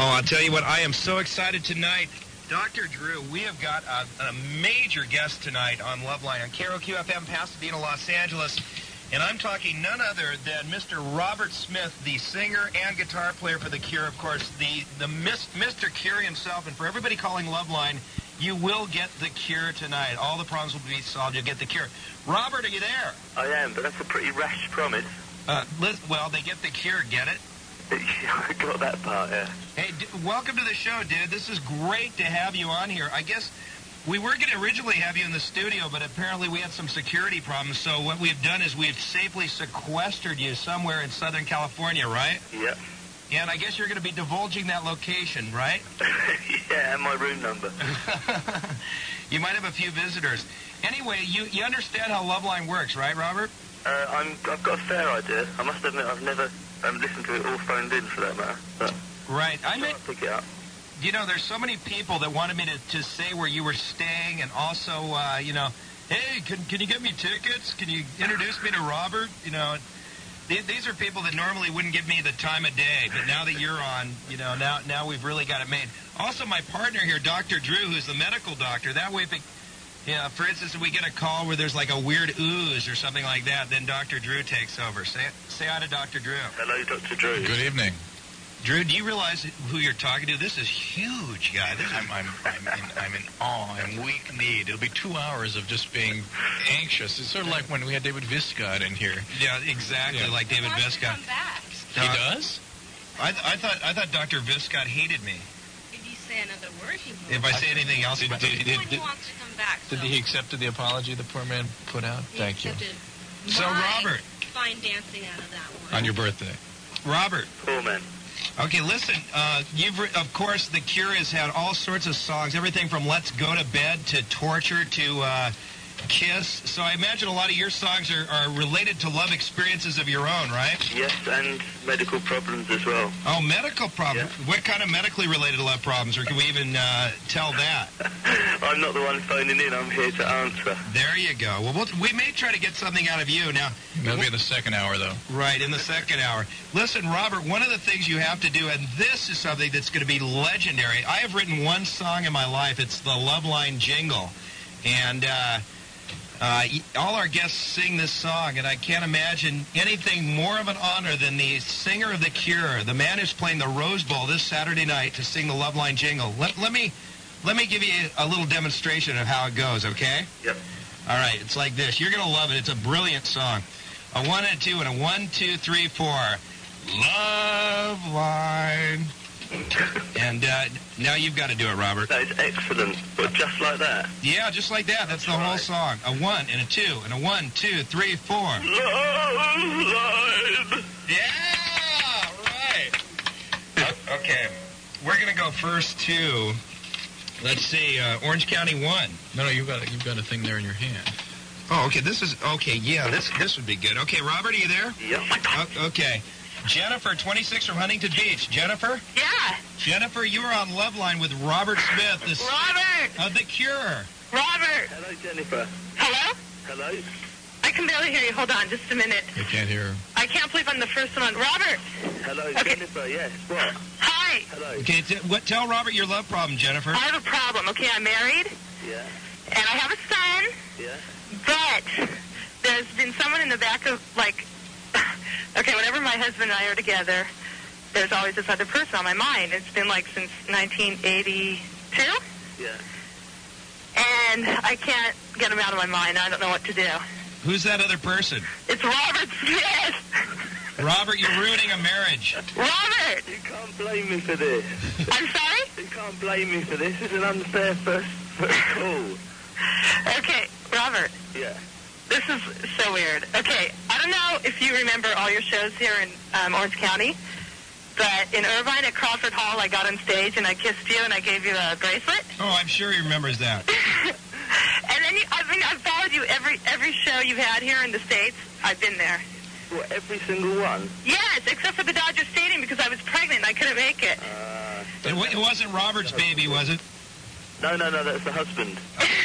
I'll tell you what, I am so excited tonight. Dr. Drew, we have got a major guest tonight on Loveline on KROQ-FM, Pasadena, Los Angeles. And I'm talking none other than Mr. Robert Smith, the singer and guitar player for The Cure, of course, the Mr. Cure himself. And for everybody calling Loveline, you will get The Cure tonight. All the problems will be solved. You'll get The Cure. Robert, are you there? I am, but that's a pretty rash promise. Well, they get The Cure, get it? I got that part, yeah. Hey, welcome to the show, dude. This is great to have you on here. I guess we were going to originally have you in the studio, but apparently we had some security problems. So what we've done is we've safely sequestered you somewhere in Southern California, right? Yep. And I guess you're going to be divulging that location, right? Yeah, and my room number. You might have a few visitors. Anyway, you understand how Loveline works, right, Robert? I've got a fair idea. I must admit I've never listened to it all phoned in, for that matter. But right. I mean, pick it up. You know, there's so many people that wanted me to say where you were staying, and also, hey, can you get me tickets? Can you introduce me to Robert? You know, these are people that normally wouldn't give me the time of day, but now that you're on, now we've really got it made. Also, my partner here, Dr. Drew, who's the medical doctor, that way for instance, if we get a call where there's like a weird ooze or something like that, then Dr. Drew takes over. Say hi to Dr. Drew. Hello, Dr. Drew. Good evening. Drew, do you realize who you're talking to? This is huge, guy. I'm in awe. I'm weak-kneed. It'll be 2 hours of just being anxious. It's sort of like when we had David Viscott in here. Yeah, exactly, like David Viscott. Come back. He does? I thought Dr. Viscott hated me. If you say another word, he will. If I say anything else, He wants to come back. Did he accept the apology the poor man put out? Thank you. So, Robert. Fine dancing out of that one. On your birthday. Robert. Cool, man. Okay, listen, of course, The Cure has had all sorts of songs, everything from Let's Go to Bed to Torture to Kiss. So I imagine a lot of your songs are related to love experiences of your own, right? Yes, and medical problems as well. Oh, medical problems? Yeah. What kind of medically related love problems, or can we even tell that? I'm not the one phoning in. I'm here to answer. There you go. Well, we may try to get something out of you. Now, that'll be in the second hour, though. Right, in the second hour. Listen, Robert, one of the things you have to do, and this is something that's going to be legendary. I have written one song in my life. It's the Loveline jingle. And all our guests sing this song, and I can't imagine anything more of an honor than the singer of The Cure, the man who's playing the Rose Bowl this Saturday night to sing the Loveline jingle. Let me give you a little demonstration of how it goes, okay? Yep. All right, it's like this. You're going to love it. It's a brilliant song. A 1 and a 2 and a 1, 2, 3, 4. Loveline. And now you've got to do it, Robert. That is excellent, but just like that. Yeah, just like that. That's the whole song. A 1 and a 2 and a 1, 2, 3, 4. Loveline. Yeah, right. Okay, we're going to go first to, let's see, Orange County 1. No, you've got a thing there in your hand. Oh, okay, this would be good. Okay, Robert, are you there? Yep. Okay. Jennifer, 26 from Huntington Beach. Jennifer? Yeah. Jennifer, you are on Loveline with Robert Smith. Robert! Of The Cure. Robert! Hello, Jennifer. Hello? Hello. I can barely hear you. Hold on just a minute. You can't hear her. I can't believe I'm the first one on. Robert! Hello, Okay. Jennifer. Yes. What? Hi! Hello. Okay, tell Robert your love problem, Jennifer. I have a problem. Okay, I'm married, Yeah. and I have a son, Yeah. but there's been someone in the back of, okay, whenever my husband and I are together, there's always this other person on my mind. It's been since 1982, Yeah. and I can't get him out of my mind. I don't know what to do. Who's that other person? It's Robert Smith! Robert, you're ruining a marriage. Robert! You can't blame me for this. I'm sorry? You can't blame me for this. It's an unfair first call. Okay, Robert. Yeah. This is so weird. Okay, I don't know if you remember all your shows here in Orange County, but in Irvine at Crawford Hall, I got on stage and I kissed you and I gave you a bracelet. Oh, I'm sure he remembers that. And then I've followed you every show you've had here in the States. I've been there. What, every single one? Yes, except for the Dodger Stadium because I was pregnant and I couldn't make it. It wasn't Robert's baby, was it? No, that's the husband.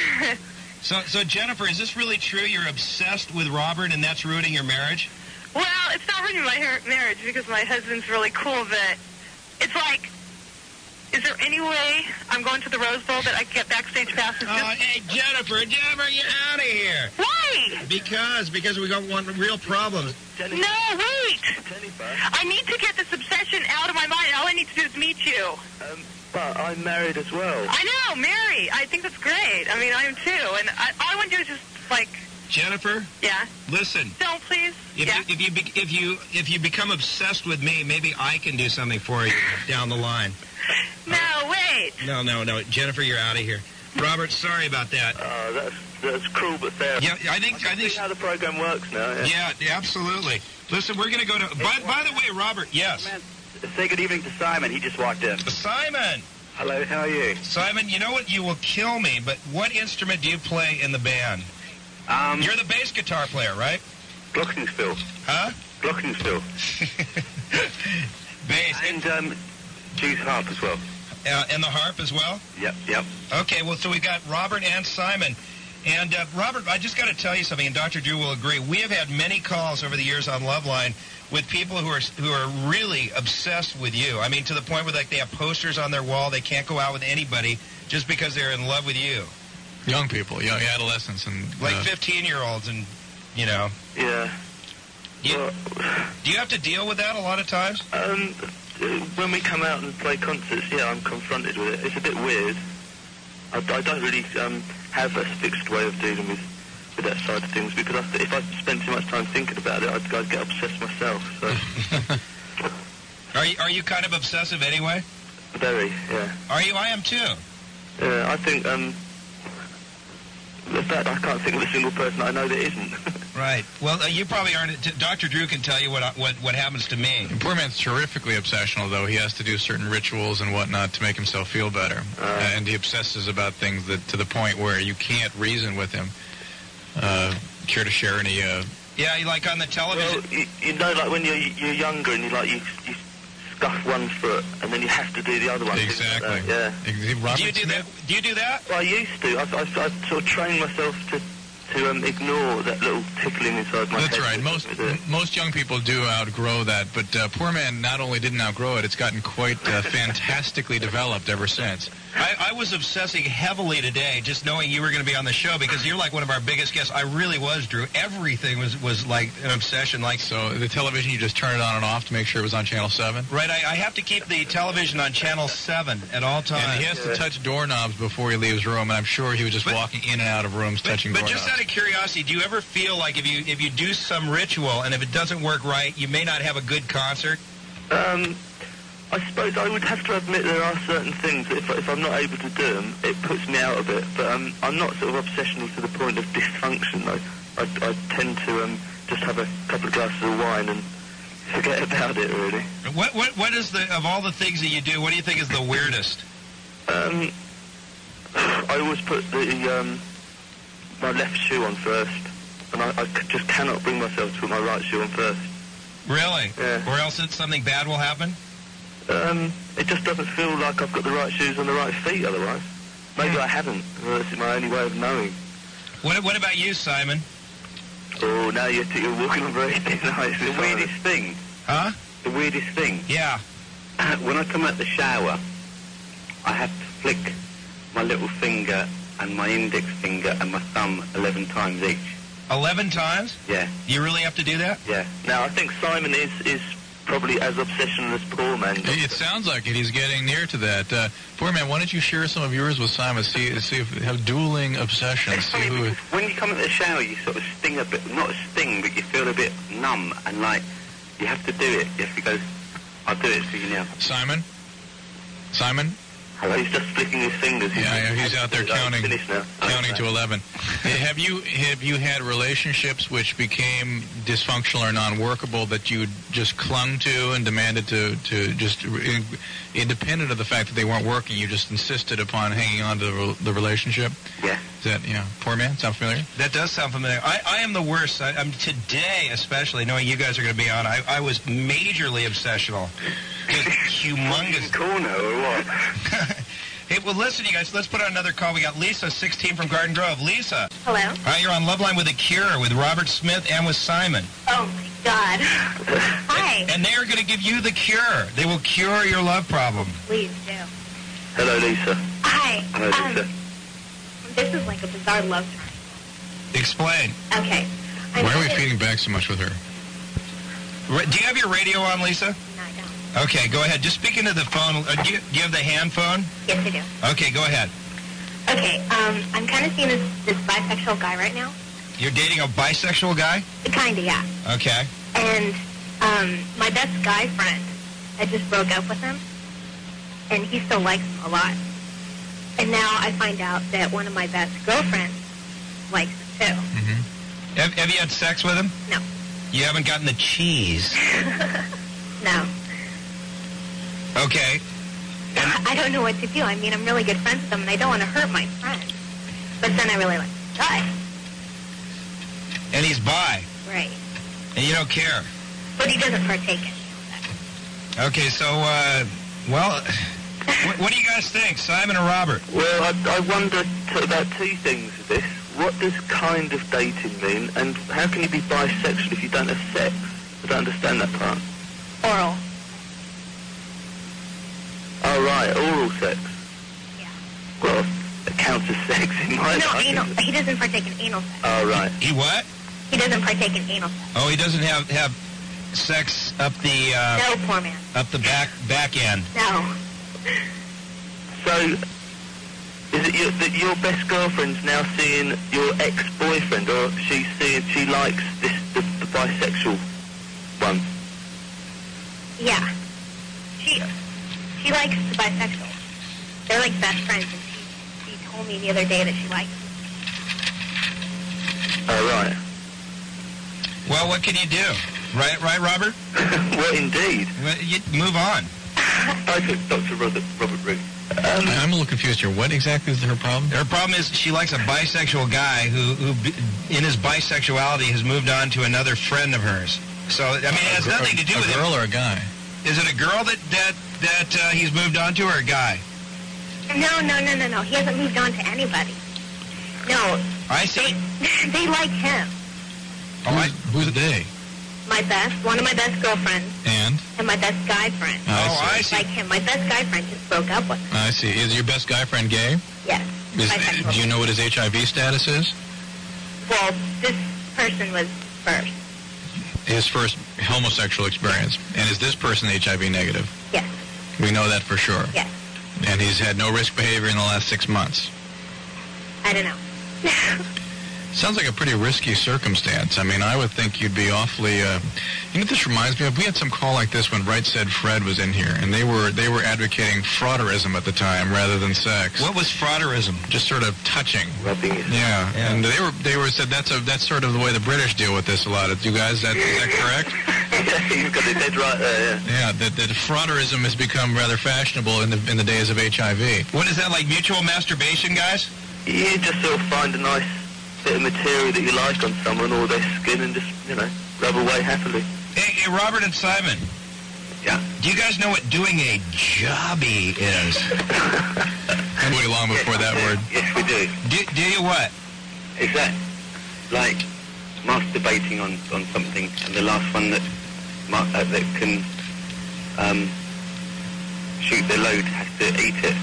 So Jennifer, is this really true? You're obsessed with Robert and that's ruining your marriage? Well, it's not ruining my marriage because my husband's really cool, but it's like Is there any way I'm going to the Rose Bowl that I can get backstage passes? Hey, Jennifer, you're out of here. Why? Because we got one real problem. No, wait. I need to get this obsession out of my mind. All I need to do is meet you. But I'm married as well. I know, Mary. I think that's great. I mean, I am too. And all I want to do is just, like... Jennifer? Yeah? Listen. Don't, please. If you become obsessed with me, maybe I can do something for you down the line. No, wait. No. Jennifer, you're out of here. Robert, sorry about that. That's cruel but fair. Yeah, I think see how the program works now. Yeah, absolutely. Listen, we're going to go to... By the way, Robert, yes. Say good evening to Simon. He just walked in. Simon! Hello, how are you? Simon, you know what? You will kill me, but what instrument do you play in the band? You're the bass guitar player, right? Glockenspiel. Huh? Glockenspiel. Bass. And Jew's harp as well. And the harp as well? Yep. Okay, well, so we've got Robert and Simon. And, Robert, I just got to tell you something, and Dr. Drew will agree. We have had many calls over the years on Loveline with people who are really obsessed with you. I mean, to the point where, like, they have posters on their wall. They can't go out with anybody just because they're in love with you. Young people, young adolescents. And like 15-year-olds and, you know. Yeah. Do you have to deal with that a lot of times? When we come out and play concerts, yeah, I'm confronted with it. It's a bit weird. I don't really have a fixed way of dealing with that side of things, because if I spend too much time thinking about it, I'd get obsessed myself. So. Are you kind of obsessive anyway? Very, yeah. Are you? I am too. Yeah, I think, in fact, I can't think of a single person I know that isn't. Right. Well, you probably aren't. Dr. Drew can tell you what happens to me. Poor man's terrifically obsessional, though. He has to do certain rituals and whatnot to make himself feel better. And he obsesses about things that to the point where you can't reason with him. Care to share any... Yeah, like on the television. Well, you know, like when you're younger and you scuff one foot and then you have to do the other one. Exactly. Yeah. Do you do that? Do you do that? Well, I used to. I sort of trained myself to ignore that little tickling inside my head. That's right. Most young people do outgrow that, but poor man not only didn't outgrow it, it's gotten quite fantastically developed ever since. I was obsessing heavily today just knowing you were going to be on the show because you're like one of our biggest guests. I really was, Drew. Everything was like an obsession. Like so, the television, you just turn it on and off to make sure it was on Channel 7? Right. I have to keep the television on Channel 7 at all times. And he has to touch doorknobs before he leaves room, and I'm sure he was just walking in and out of rooms touching doorknobs. But just out of curiosity, do you ever feel like if you do some ritual and if it doesn't work right, you may not have a good concert? I suppose I would have to admit there are certain things that if I'm not able to do them, it puts me out of it. But I'm not sort of obsessional to the point of dysfunction. I tend to just have a couple of glasses of wine and forget about it, really. What is of all the things that you do, what do you think is the weirdest? I always put my left shoe on first, and I just cannot bring myself to put my right shoe on first. Really? Yeah. Or else something bad will happen? It just doesn't feel like I've got the right shoes on the right feet otherwise. Maybe I haven't. That's my only way of knowing. What about you, Simon? Oh, now you're walking on very thin ice. The weirdest thing. Huh? The weirdest thing. Yeah. When I come out the shower, I have to flick my little finger and my index finger and my thumb 11 times each. 11 times? Yeah. You really have to do that? Yeah. Now, I think Simon is probably as obsessional as poor man. It sounds like it. He's getting near to that. Poor man, why don't you share some of yours with Simon? See if have dueling obsessions. See who. When you come into the shower, you sort of sting a bit, not sting, but you feel a bit numb, and like you have to do it. You have to go. I'll do it for you now. Simon. Hello. He's just flicking his fingers. Yeah, he's out there counting to 11. Have you had relationships which became dysfunctional or non-workable that you just clung to and demanded to just, independent of the fact that they weren't working, you just insisted upon hanging on to the relationship? Yeah. Is that, poor man, sound familiar? That does sound familiar. I am the worst. I'm today, especially, knowing you guys are going to be on, I was majorly obsessional. Humongous. Corner or what? Hey, well, listen, you guys, let's put on another call. We got Lisa, 16 from Garden Grove. Lisa. Hello. Hi, you're on Loveline with The Cure, with Robert Smith and with Simon. Oh, my God. Hi. And they are going to give you the cure. They will cure your love problem. Please do. Hello, Lisa. Hi. Hello, Lisa. This is like a bizarre love triangle. Explain. Okay. Why are we feeding back so much with her? Do you have your radio on, Lisa? No, I don't. Okay, go ahead. Just speak into the phone. Do you have the hand phone? Yes, I do. Okay, go ahead. Okay, I'm kind of seeing this bisexual guy right now. You're dating a bisexual guy? Kinda, yeah. Okay. And my best guy friend, I just broke up with him, and he still likes him a lot. And now I find out that one of my best girlfriends likes him too. Mm-hmm. Have you had sex with him? No. You haven't gotten the cheese? No. Okay. I don't know what to do. I mean, I'm really good friends with him, and I don't want to hurt my friend. But then I really like the guy. And he's bi. Right. And you don't care. But he doesn't partake in it. Okay, so, what do you guys think, Simon or Robert? Well, I wonder about two things with this. What does kind of dating mean, and how can you be bisexual if you don't have sex? I don't understand that part. Oral. Oh, right, oral sex. Yeah. Well, it counts as sex in my No, life. anal. He doesn't partake in anal sex. Oh, right. He what? He doesn't partake in anal sex. Oh, he doesn't have sex up the No, poor man. up the back end. No. So, is it that your best girlfriend's now seeing your ex-boyfriend, or she likes the bisexual one? Yeah. She likes the bisexual. They're like best friends, and she told me the other day that she likes him. Oh, right. Well, what can you do? Right, Robert? Well, indeed. Well, you move on. I took Dr. Robert Root. I'm a little confused here. What exactly is her problem? Her problem is she likes a bisexual guy who in his bisexuality, has moved on to another friend of hers. So, I mean, it has nothing to do with a girl or a guy? Is it a girl that he's moved on to, or a guy? No. He hasn't moved on to anybody. No. I see. They like him. Who's they? One of my best girlfriends. And my best guy friend. I see. Like him. My best guy friend just broke up with him. I see. Is your best guy friend gay? Yes. Do you know what his HIV status is? Well, this person was first. His first homosexual experience. And is this person HIV negative? Yes. We know that for sure. Yes. And he's had no risk behavior in the last 6 months. I don't know. Sounds like a pretty risky circumstance. I mean, I would think you'd be awfully... you know what this reminds me of? We had some call like this when Right Said Fred was in here, and they were advocating frauderism at the time rather than sex. What was frauderism? Just sort of touching. Rubbing it. Yeah. And they were said that's sort of the way the British deal with this a lot. You guys, is that correct? Yeah, you've got it dead right there, yeah. Yeah, that frauderism has become rather fashionable in the days of HIV. What is that, like mutual masturbation, guys? You just sort of find a nice bit of material that you like on someone or their skin and just, rub away happily. Hey, Robert and Simon. Yeah. Do you guys know what doing a jobby is? Way long before that word. Yes, we do. Do you what? Is that like masturbating on something, and the last one that can shoot the load has to eat it?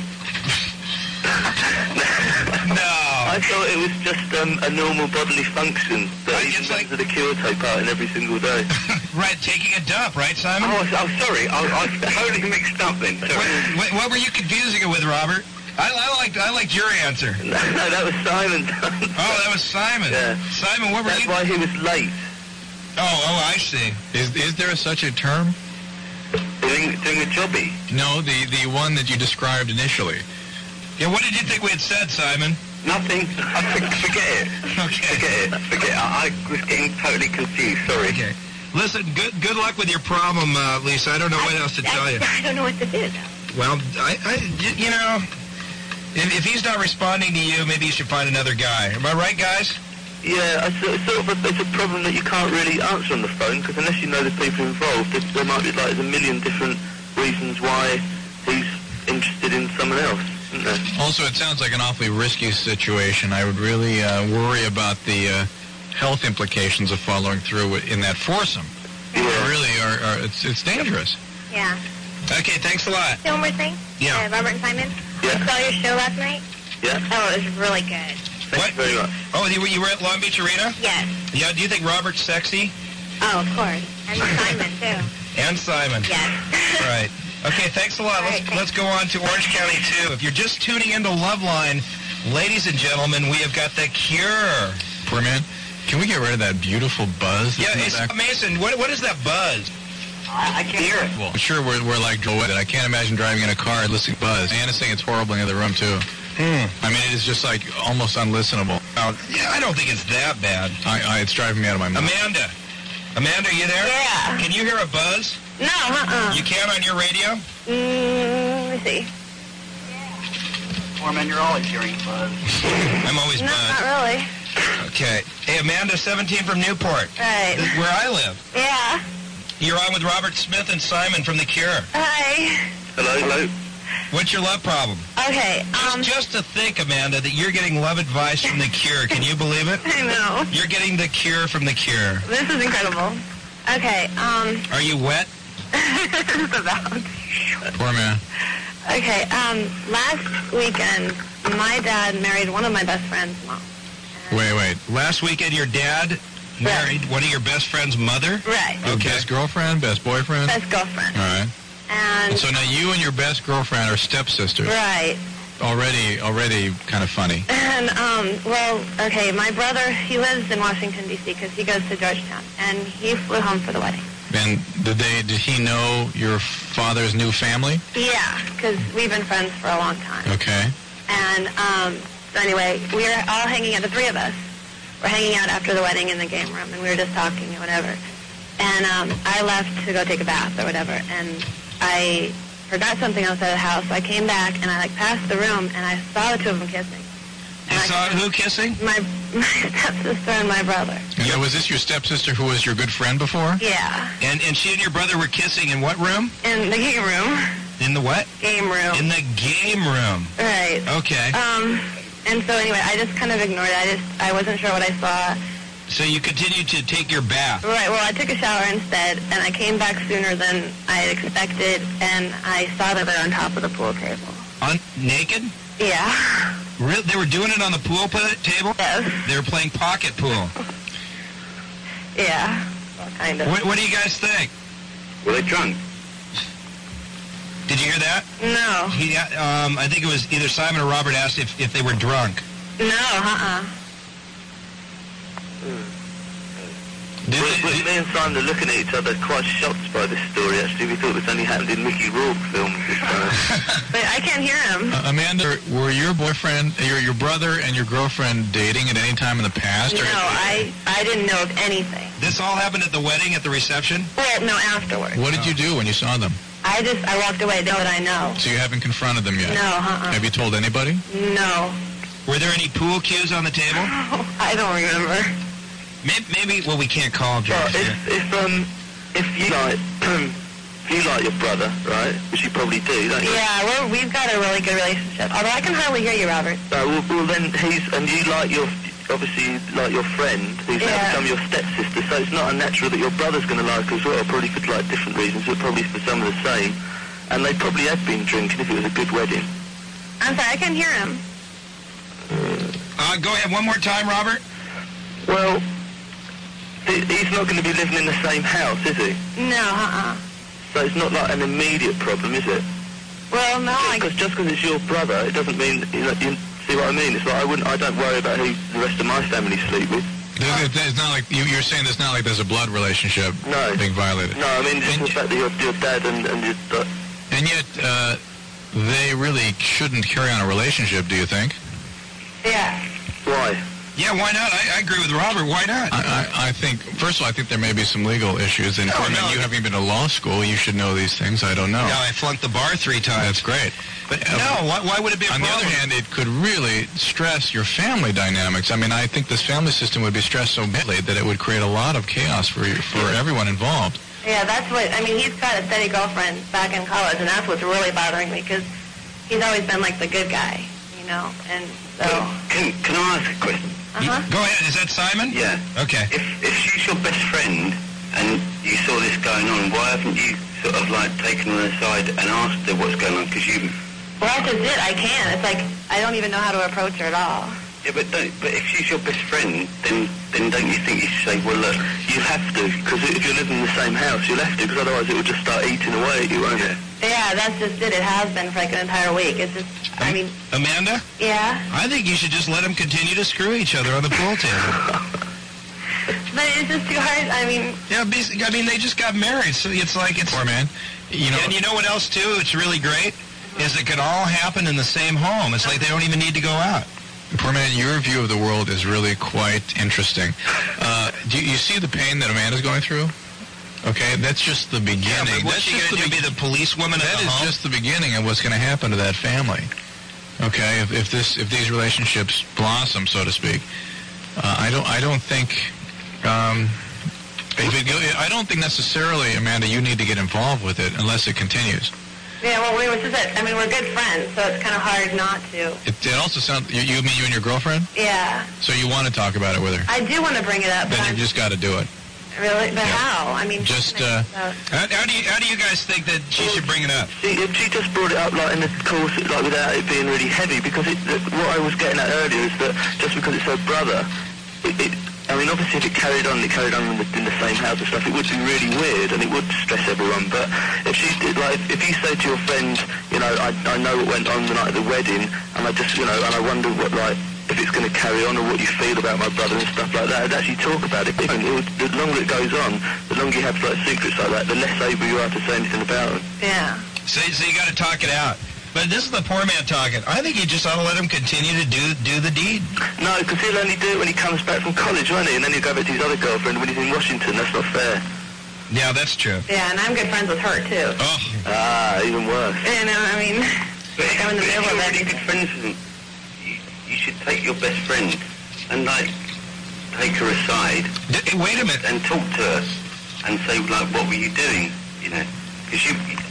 No. I thought it was just a normal bodily function that even members of the Cure take part in every single day. Right, taking a dump, right, Simon? Oh, sorry. I totally mixed up then. Sorry. What were you confusing it with, Robert? I liked your answer. No, that was Simon's answer. Oh, that was Simon. Yeah. Simon, what were That's you... why he was late. Oh, I see. Is there such a term? Doing a jobby? No, the one that you described initially. Yeah, what did you think we had said, Simon? Nothing. Forget it. Okay. Forget it. I was getting totally confused. Sorry. Okay. Listen, good luck with your problem, Lisa. I don't know what else to tell you. I don't know what to do, though. Well, if he's not responding to you, maybe you should find another guy. Am I right, guys? Yeah, it's a problem that you can't really answer on the phone, because unless you know the people involved, there might be there's a million different reasons why he's interested in someone else. Also, it sounds like an awfully risky situation. I would really worry about the health implications of following through in that foursome. Yeah. Really, it's dangerous. Yeah. Okay, thanks a lot. So one more thing. Yeah. Robert and Simon. Yeah. I saw your show last night. Yeah. Oh, it was really good. Thank you very much. Oh, you were at Long Beach Arena? Yes. Yeah, do you think Robert's sexy? Oh, of course. And Simon, too. And Simon. Yes. Right. Okay, thanks a lot. All right, Let's go on to Orange County, too. If you're just tuning into Loveline, ladies and gentlemen, we have got The Cure. Poor man. Can we get rid of that beautiful buzz? Yeah, Mason, what is that buzz? I can't hear it. Well, I'm sure we're like Joe. I can't imagine driving in a car and listening to buzz. Anna's saying it's horrible in the other room, too. I mean, it is just like almost unlistenable. Yeah, I don't think it's that bad. It's driving me out of my mind. Amanda, are you there? Yeah. Can you hear a buzz? No, You can on your radio? Let me see. Foreman, you're always hearing buzz. I'm always No, buzzed. not really. Okay. Hey, Amanda, 17 from Newport. Right. This is where I live. Yeah. You're on with Robert Smith and Simon from The Cure. Hi. Hello. What's your love problem? Okay, Just to think, Amanda, that you're getting love advice from The Cure. Can you believe it? I know. You're getting The Cure from The Cure. This is incredible. Okay, Are you wet? just about. Poor man. Okay, last weekend, my dad married one of my best friend's mom. Wait. Last weekend, your dad married one of your best friend's mother? Right. Okay. Best girlfriend, best boyfriend? Best girlfriend. All right. And So now you and your best girlfriend are stepsisters. right. Already kind of funny. And, okay, my brother, he lives in Washington, D.C., because he goes to Georgetown, and he flew home for the wedding. And did he know your father's new family? Yeah, because we've been friends for a long time. Okay. And, so anyway, we were all hanging out, the three of us, were hanging out after the wedding in the game room, and we were just talking or whatever. And I left to go take a bath or whatever, and I forgot something outside the house, so I came back, and I, passed the room, and I saw the two of them kissing. You saw who kissing? My stepsister and my brother. And was this your stepsister who was your good friend before? Yeah. And she and your brother were kissing in what room? In the game room. In the what? Game room. In the game room. Right. Okay. And so anyway, I just kind of ignored it. I wasn't sure what I saw. So you continued to take your bath. Right, well, I took a shower instead, and I came back sooner than I had expected, and I saw that they're on top of the pool table. Naked? Yeah. Really? They were doing it on the pool table? Yes. They were playing pocket pool. Yeah. Well, kind of. What do you guys think? Were they drunk? Did you hear that? No. I think it was either Simon or Robert asked if they were drunk. No, Me and Simon are looking at each other quite shocked by this story, actually. We thought this only happened in Mickey Rourke films this time. But I can't hear him. Amanda, were your boyfriend, your brother and your girlfriend dating at any time in the past? No, I didn't know of anything. This all happened at the wedding, at the reception? Well, no, afterwards. What did you do when you saw them? I walked away, know that I know. So you haven't confronted them yet? No, Have you told anybody? No. Were there any pool cues on the table? I don't remember. Maybe we can't call him. Well, if you like your brother, right, which you probably do, don't you? Yeah, we've got a really good relationship. Although I can hardly hear you, Robert. Well, then you like your friend, who's now become your stepsister, so it's not unnatural that your brother's going to like her as well, probably for like different reasons, but probably for some of the same. And they probably have been drinking if it was a good wedding. I'm sorry, I can't hear him. Go ahead, one more time, Robert. Well, he's not going to be living in the same house, is he? No, So it's not like an immediate problem, is it? Well, no, Just because it's your brother, it doesn't mean, you see what I mean? It's like I don't worry about who the rest of my family sleep with. It's not like you're saying. It's not like there's a blood relationship being violated. No, I mean just the fact that your dad and your. And yet, they really shouldn't carry on a relationship. Do you think? Yeah. Why? Yeah, why not? I agree with Robert. Why not? I think, first of all, I think there may be some legal issues. And you having been to law school, you should know these things. I don't know. No, I flunked the bar 3 times. That's great. But no, why would it be a problem? On the other hand, it could really stress your family dynamics. I mean, I think this family system would be stressed so badly that it would create a lot of chaos for everyone involved. Yeah, that's what, I mean, he's got a steady girlfriend back in college, and that's what's really bothering me, because he's always been like the good guy, you know, and so... Can I ask a question? Go ahead. Is that Simon? Yeah. Okay. If she's your best friend and you saw this going on, why haven't you sort of like taken her aside and asked her what's going on? Because you Well, that's just it. I can't. It's like I don't even know how to approach her at all. Yeah, but if she's your best friend, then don't you think you should say, well, look, you have to, because if you're living in the same house, you'll have to, because otherwise it will just start eating away at you, won't it? Yeah, that's just it. It has been for like an entire week. It's just, I mean... Amanda? Yeah? I think you should just let them continue to screw each other on the pool table. But it's just too hard. I mean... Yeah, I mean, they just got married, so it's like... Poor man. And you know what else, too? It's really great? Is it could all happen in the same home. It's like they don't even need to go out. Poor man, your view of the world is really quite interesting. Do you see the pain that Amanda's going through? Okay, that's just the beginning. Yeah, but what's she going to be the policewoman at the home? That is just the beginning of what's going to happen to that family. Okay, if these relationships blossom, so to speak, I don't think I don't think necessarily, Amanda, you need to get involved with it unless it continues. Yeah, well, we're good friends, so it's kind of hard not to. It also sounds... You mean you and your girlfriend? Yeah. So you want to talk about it with her? I do want to bring it up. Then you've just got to do it. Really? But how? I mean... Just... How do you guys think that she should bring it up? She just brought it up, like, in the course, like, without it being really heavy, because what I was getting at earlier is that just because it's her brother, I mean, obviously, if it carried on in the same house and stuff, it would be really weird and it would stress everyone. But if she did, like, if you say to your friend, you know, I know what went on the night of the wedding, and I just, you know, and I wonder what, like, if it's going to carry on or what you feel about my brother and stuff like that, I'd actually talk about it. And the longer it goes on, the longer you have, like, secrets like that, the less able you are to say anything about them. Yeah. So you got to talk it out. But this is the poor man talking. I think you just ought to let him continue to do the deed. No, because he'll only do it when he comes back from college, won't he? And then he'll go back to his other girlfriend when he's in Washington. That's not fair. Yeah, that's true. Yeah, and I'm good friends with her, too. Oh. Even worse. You know, I mean, I'm in the middle of that. If you're really good friends with him, you should take your best friend and, like, take her aside. Wait a minute. And talk to her and say, like, what were you doing, you know? Because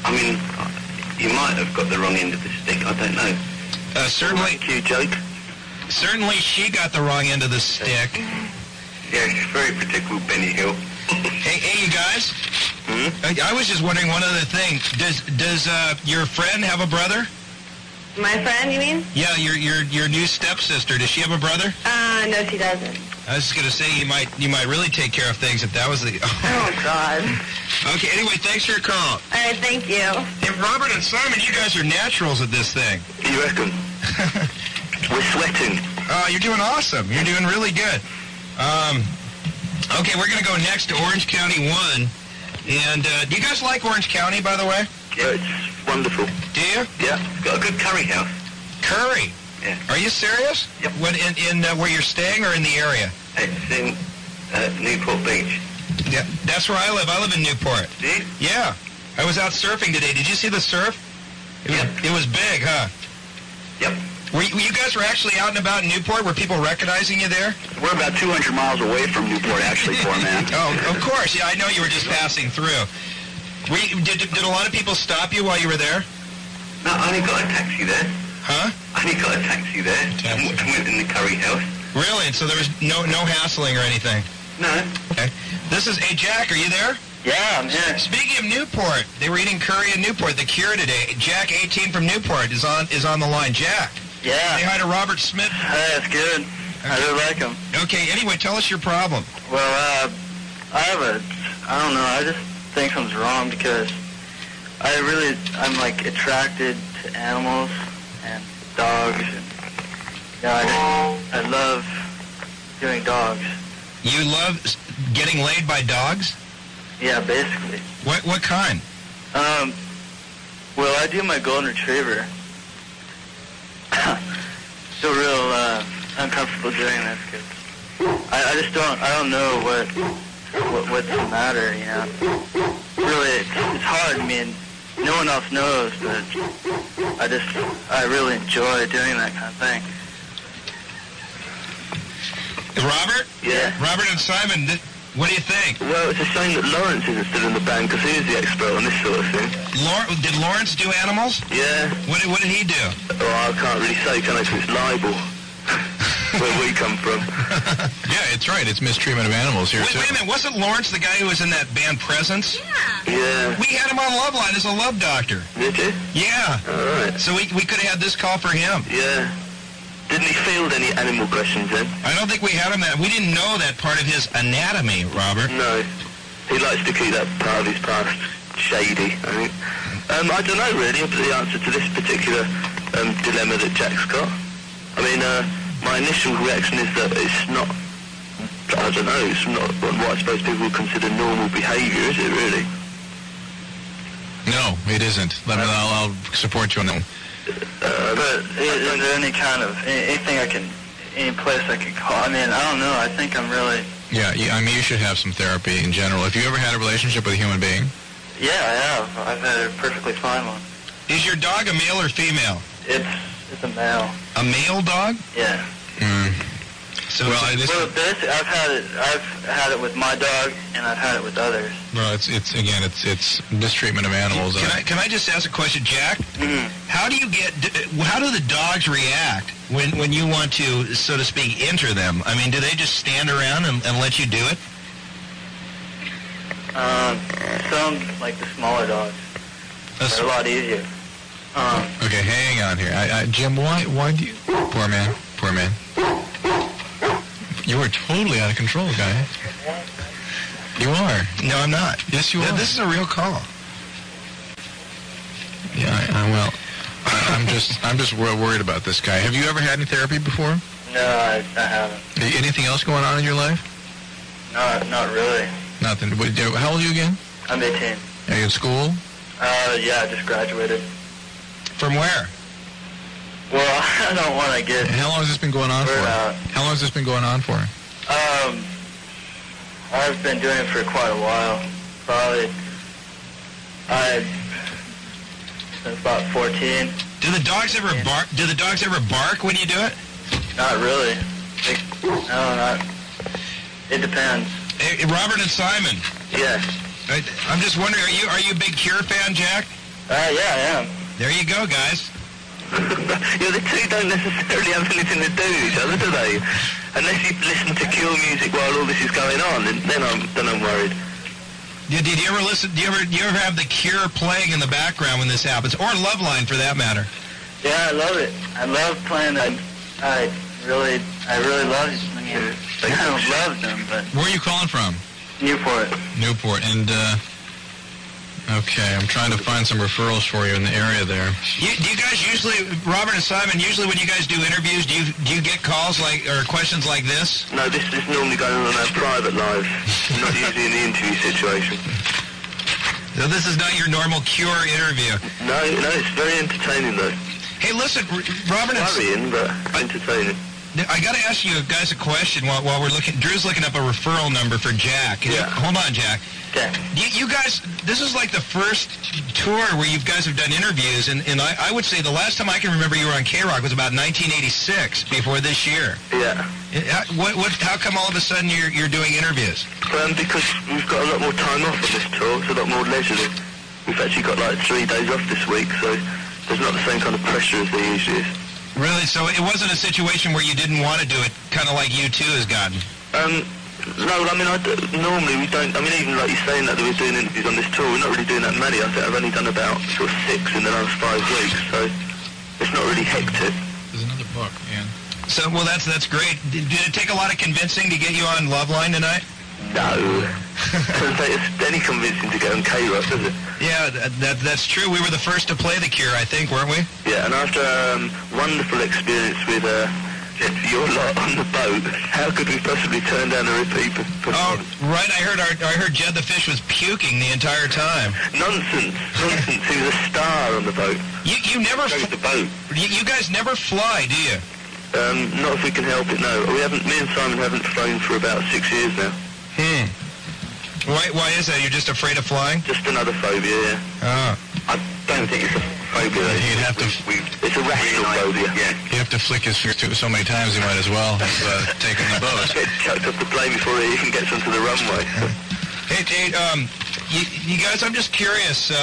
you might have got the wrong end of the stick. I don't know. Certainly, you joke. Certainly, she got the wrong end of the stick. Yeah, she's very particular, Benny Hill. Hey, you guys. I was just wondering one other thing. Does your friend have a brother? My friend, you mean? Yeah, your new stepsister. Does she have a brother? No, she doesn't. I was just going to say you might really take care of things if that was the... Oh, God. Okay, anyway, thanks for your call. All right, thank you. Hey, Robert and Simon, you guys are naturals at this thing. You reckon? We're sweating. You're doing awesome. You're doing really good. Okay, we're going to go next to Orange County 1. And do you guys like Orange County, by the way? Yeah, it's wonderful. Do you? Yeah. It's got a good curry house. Curry? Yeah. Are you serious? Yep. When, in where you're staying or in the area? It's in Newport Beach. Yeah, that's where I live. I live in Newport. Do you? Yeah. I was out surfing today. Did you see the surf? It was big, huh? Yep. You guys were actually out and about in Newport? Were people recognizing you there? We're about 200 miles away from Newport, actually, poor man. Oh, of course. Yeah, I know you were just passing through. Did a lot of people stop you while you were there? No, I only got a taxi there. Huh? I only got a taxi there. And went in the curry house. Really? And so there was no hassling or anything? No. Okay. Hey, Jack, are you there? Yeah, I'm here. Speaking of Newport, they were eating curry in Newport, the Cure today. Jack, 18 from Newport, is on the line. Jack. Yeah. Say hi to Robert Smith. Hey, that's good. I do like him. Okay, anyway, tell us your problem. Well, I don't know, I just think something's wrong because I'm like attracted to animals and dogs, and I love doing dogs. You love getting laid by dogs? Yeah, basically. What kind? Well, I do my golden retriever. Feel real uncomfortable doing this because I don't know what's the matter, you know. Really, it's hard. I mean, no one else knows, but I really enjoy doing that kind of thing. Robert? Yeah. Robert and Simon, what do you think? Well, it's a shame that Lawrence isn't still in the band because he is the expert on this sort of thing. Did Lawrence do animals? Yeah. What did he do? Oh, I can't really say, can I? Because it's libel. where we come from. Yeah, it's right. It's mistreatment of animals here, too. Wait a minute. Wasn't Lawrence the guy who was in that band Presence? Yeah. We had him on Loveline as a love doctor. Did you? Yeah. All right. So we could have had this call for him. Yeah. Didn't he field any animal questions then? I don't think we had him that. We didn't know that part of his anatomy, Robert. No. He likes to keep that part of his past shady, I think. I don't know, really, the answer to this particular dilemma that Jack's got. I mean, my initial reaction is that it's not, I don't know, it's not what I suppose people would consider normal behaviour, is it really? No, it isn't. I'll support you on that one. But is there any kind of, anything any place I can call? I mean, I don't know. I think I'm really... Yeah, I mean, you should have some therapy in general. Have you ever had a relationship with a human being? Yeah, I have. I've had a perfectly fine one. Is your dog a male or female? It's a male. A male dog? Yeah. So I've had it with my dog, and I've had it with others. Well, it's mistreatment of animals. Can I just ask a question, Jack? Mm-hmm. How do the dogs react when you want to, so to speak, enter them? I mean, do they just stand around and let you do it? Some, like the smaller dogs, they're a lot easier. Okay, hang on here. Jim, why do you... Poor man. You are totally out of control, guy. You are. No, I'm not. Yes, you are. This is a real call. Yeah, I'm just worried about this guy. Have you ever had any therapy before? No, I haven't. Anything else going on in your life? Not really. Nothing. How old are you again? I'm 18. Are you in school? Yeah, I just graduated. From where? Well, I don't want to get... How long has this been going on for? How long has this been going on for? I've been doing it for quite a while. Probably... since about 14. Do the dogs ever bark? Do the dogs ever bark when you do it? Not really. It depends. Hey, Robert and Simon. Yeah. I'm just wondering, are you a big Cure fan, Jack? Yeah, I am. There you go, guys. The two don't necessarily have anything to do with each other, do they? Unless you listen to Cure music while all this is going on, then I'm worried. Did you ever listen? Do you ever have the Cure playing in the background when this happens, or Loveline for that matter? Yeah, I love it. I love playing them. I really love it. I mean, I don't love them, but... Where are you calling from? Newport. And, okay, I'm trying to find some referrals for you in the area there. Do you guys usually, Robert and Simon, when you guys do interviews, do you get calls or questions like this? No, this is normally going on our private lives, not usually in the interview situation. So this is not your normal Cure interview? No, it's very entertaining though. Hey, listen, Robert and... Worrying, but entertaining. I got to ask you guys a question while we're looking. Drew's looking up a referral number for Jack. Yeah. Hold on, Jack. Okay. You guys, this is like the first tour where you guys have done interviews, and I would say the last time I can remember you were on K-Rock was about 1986, before this year. Yeah. How come all of a sudden you're doing interviews? Because we've got a lot more time off on this tour. It's a lot more leisurely. We've actually got like 3 days off this week, so there's not the same kind of pressure as there usually is. Really? So it wasn't a situation where you didn't want to do it, kind of like U2 has gotten? No, I mean, normally we don't, I mean, even like you're saying that we're doing interviews on this tour, we're not really doing that many. I think I've only done about sort of 6 in the last 5 weeks, so it's not really hectic. There's another book, Ian. So, well, that's great. Did it take a lot of convincing to get you on Loveline tonight? No. Doesn't take any convincing to get on K-Rock, does it? Yeah, that's true. We were the first to play The Cure, I think, weren't we? Yeah, and after a wonderful experience with your lot on the boat, how could we possibly turn down a repeat performance? Oh, right. I heard Jed the Fish was puking the entire time. Nonsense. He was a star on the boat. You never... the boat. You guys never fly, do you? Not if we can help it, no. Me and Simon haven't flown for about 6 years now. Why is that? You're just afraid of flying? Just another phobia, yeah. Oh. I don't think it's a phobia. He'd have to... It's a rational phobia. Yeah. He'd have to flick his finger so many times he might as well have taken the boat. Get chucked off the plane before he even gets onto the runway. Hey, you guys, I'm just curious.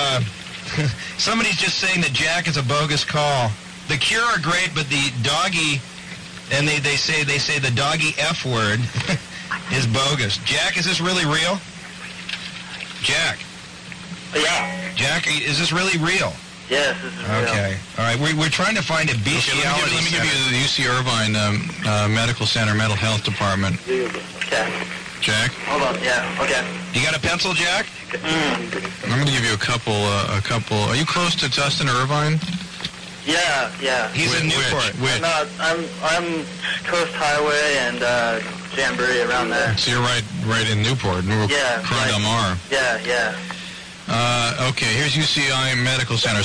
Somebody's just saying that Jack is a bogus call. The Cure are great, but the doggy And they say the doggy F word is bogus. Jack, is this really real? Jack. Yeah. Jack, is this really real? Yes, this is real. Okay. All right. We're trying to find a bestiality. Let me give you the UC Irvine Medical Center Mental Health Department. Okay. Jack? Hold on. Yeah. Okay. You got a pencil, Jack? I'm going to give you a couple. Are you close to Tustin or Irvine? Yeah. He's in Newport. Which? No, I'm Coast Highway and Jamboree around there. So you're right in Newport. Yeah. Corona Del Mar. Yeah. Okay, here's UCI Medical Center,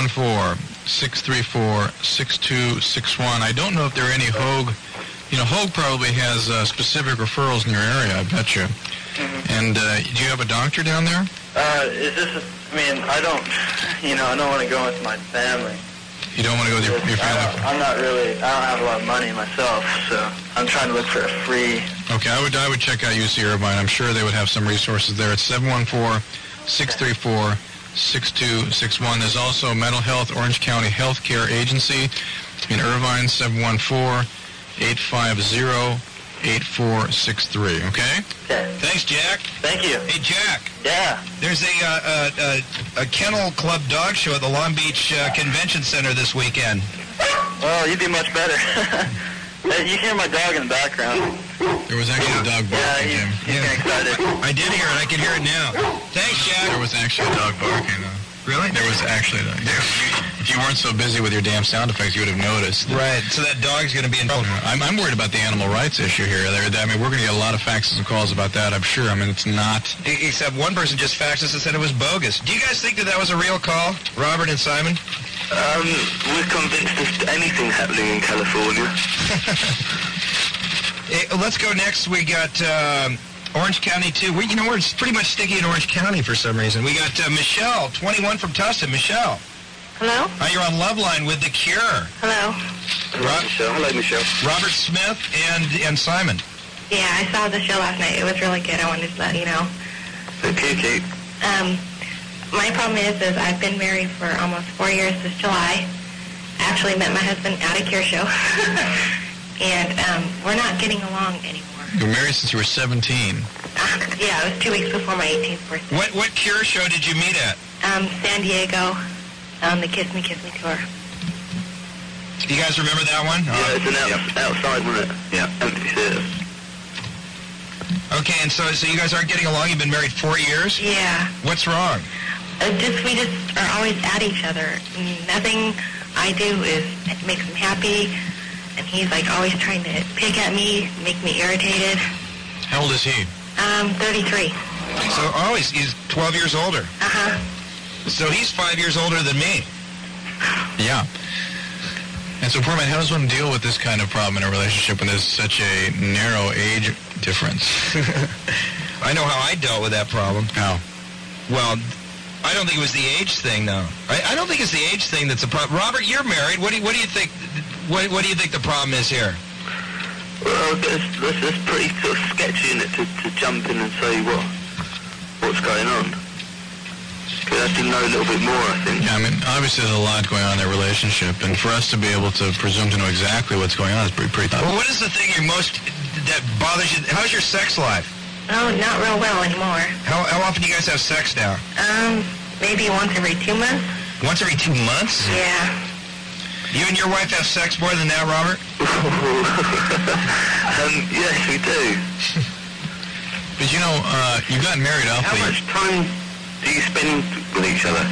714-634-6261. I don't know if there are any Hoag. Hoag probably has specific referrals in your area, I bet you. Mm-hmm. And do you have a doctor down there? Is this? I don't want to go with my family. You don't want to go with your family? I don't have a lot of money myself, so I'm trying to look for a free... Okay, I would check out UC Irvine. I'm sure they would have some resources there. It's 714-634-6261. There's also Mental Health Orange County Healthcare Agency in Irvine, 714-850-8463, okay? Okay. Thanks, Jack. Thank you. Hey, Jack. Yeah. There's a Kennel Club dog show at the Long Beach Convention Center this weekend. Well, you'd be much better. Hey, you can hear my dog in the background. There was actually a dog barking, Jim. He's getting excited. I did hear it. I can hear it now. Thanks, Jack. There was actually a dog barking. Really? There was actually a dog. If you weren't so busy with your damn sound effects, you would have noticed. Right. So that dog's going to be in trouble. I'm worried about the animal rights issue here. We're going to get a lot of faxes and calls about that, I'm sure. It's not... Except one person just faxed us and said it was bogus. Do you guys think that was a real call, Robert and Simon? We're convinced there's anything happening in California. Let's go next. We got Orange County, too. We're pretty much sticky in Orange County for some reason. We got Michelle, 21 from Tustin. Michelle. Hello? You're on Love Line with The Cure. Hello. Hello, Michelle. Robert Smith and Simon. Yeah, I saw the show last night. It was really good. I wanted to let you know. Okay. My problem is I've been married for almost 4 years this July. I actually met my husband at a Cure show. And we're not getting along anymore. You were married since you were 17. Yeah, it was 2 weeks before my 18th birthday. What Cure show did you meet at? San Diego, on the Kiss Me tour. Do you guys remember that one? Yeah, it's outside, wasn't it? Yeah, empty theater. Okay, and so you guys aren't getting along? You've been married 4 years? Yeah. What's wrong? We just are always at each other. Nothing I do makes him happy, and he's always trying to pick at me, make me irritated. How old is he? 33. So, he's 12 years older. Uh-huh. So he's 5 years older than me. Yeah. And so, Portman, how does one deal with this kind of problem in a relationship when there's such a narrow age difference? I know how I dealt with that problem. How? Well, I don't think it was the age thing, though. I don't think it's the age thing that's a problem. Robert, you're married. What do you think? What do you think the problem is here? Well, it's pretty sort of sketchy, isn't it, to jump in and say what's going on. Because I have to know a little bit more, I think. Yeah, obviously there's a lot going on in their relationship, and for us to be able to presume to know exactly what's going on is pretty tough. Well, what is the thing that bothers you? How's your sex life? Oh, not real well anymore. How often do you guys have sex now? Maybe once every 2 months. Once every 2 months? Yeah. You and your wife have sex more than that, Robert? Yes, we do. But you've gotten married awfully. How much time do you spend with each other?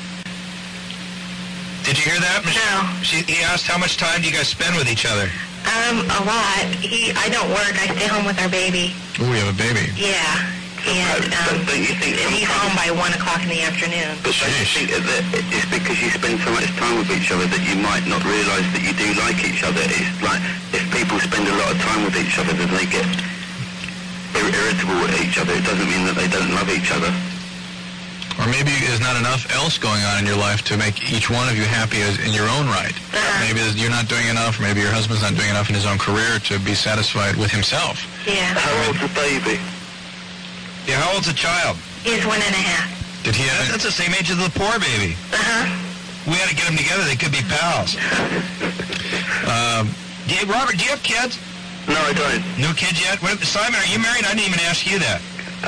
Did you hear that? No. He asked how much time do you guys spend with each other? A lot. I don't work. I stay home with our baby. Oh, we have a baby. Yeah. And But you think he's home by 1 o'clock in the afternoon. But don't you think that it's because you spend so much time with each other that you might not realise that you do like each other? It's like if people spend a lot of time with each other, then they get irritable with each other. It doesn't mean that they don't love each other. Or maybe there's not enough else going on in your life to make each one of you happy in your own right. Maybe you're not doing enough, or maybe your husband's not doing enough in his own career to be satisfied with himself. Yeah. How old's the baby? Yeah, how old's the child? He's 1.5. Did he have That's the same age as the poor baby. Uh-huh. We had to get them together. They could be pals. Robert, do you have kids? No, I don't. No kids yet? Simon, are you married? I didn't even ask you that.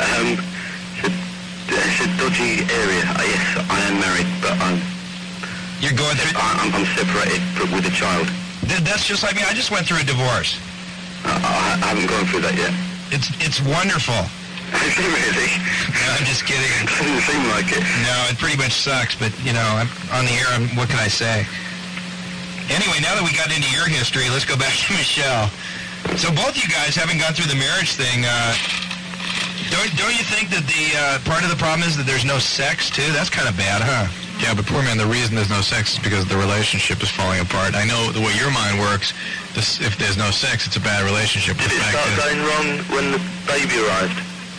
It's a dodgy area. Yes, I am married, but You're going through... I'm separated with a child. That's just like me. I just went through a divorce. I haven't gone through that yet. It's wonderful. Really? No, I'm just kidding. It doesn't seem like it. No, it pretty much sucks, but, I'm on the air. What can I say? Anyway, now that we got into your history, let's go back to Michelle. So both you guys, having gone through the marriage thing, don't you think that the part of the problem is that there's no sex, too? That's kind of bad, huh? Yeah, but poor man, the reason there's no sex is because the relationship is falling apart. I know the way your mind works, if there's no sex, it's a bad relationship. Did it start going wrong when the baby arrived?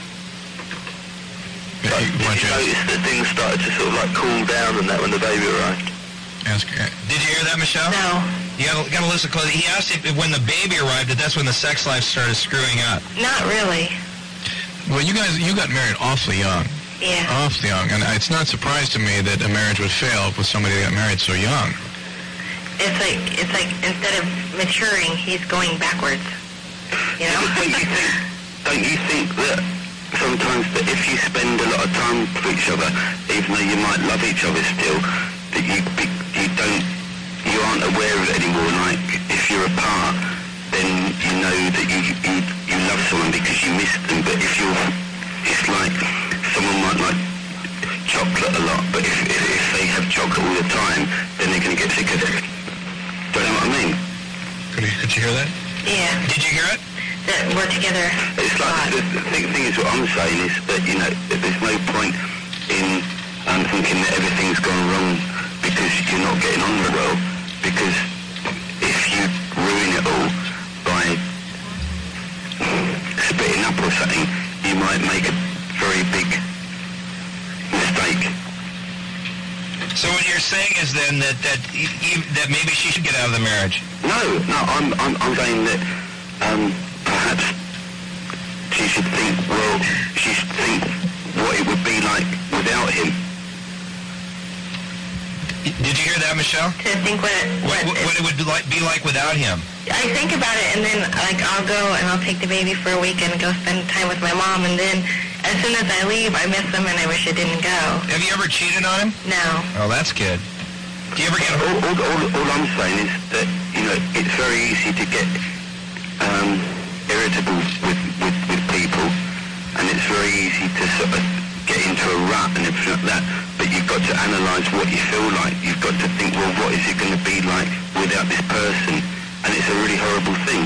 Did you notice that things started to sort of like cool down and that when the baby arrived? Did you hear that, Michelle? No. You got to listen closely. He asked if when the baby arrived, that's when the sex life started screwing up. Not really. Well, you got married awfully young. Yeah. Awfully young. And it's not a surprise to me that a marriage would fail with somebody that got married so young. It's like instead of maturing, he's going backwards. You know? Don't you think that sometimes that if you spend a lot of time with each other, even though you might love each other still, that you aren't aware of it anymore? Like, if you're apart, then you know that you love someone because you miss them, but if it's like someone might like chocolate a lot, but if they have chocolate all the time, then they're going to get sick of it. Do you know what I mean? Could you hear that? Yeah. Did you hear it? That we're together. It's like, the thing is, what I'm saying is that, there's no point in thinking that everything's gone wrong because you're not getting on very well, because if you ruin it all by splitting up or something, you might make a very big mistake. So what you're saying is then that maybe she should get out of the marriage? No, I'm saying that perhaps she should think what it would be like without him. Did you hear that, Michelle? To think what it would be like without him. I think about it, and then I'll go and I'll take the baby for a week and go spend time with my mom, and then as soon as I leave, I miss him and I wish I didn't go. Have you ever cheated on him? No. Oh, that's good. Do you ever get all I'm saying is that it's very easy to get irritable with people, and it's very easy to sort of get into a rut and everything like that. But you've got to analyse what you feel like. You've got to think, well, what is it going to be like without this person? And it's a really horrible thing,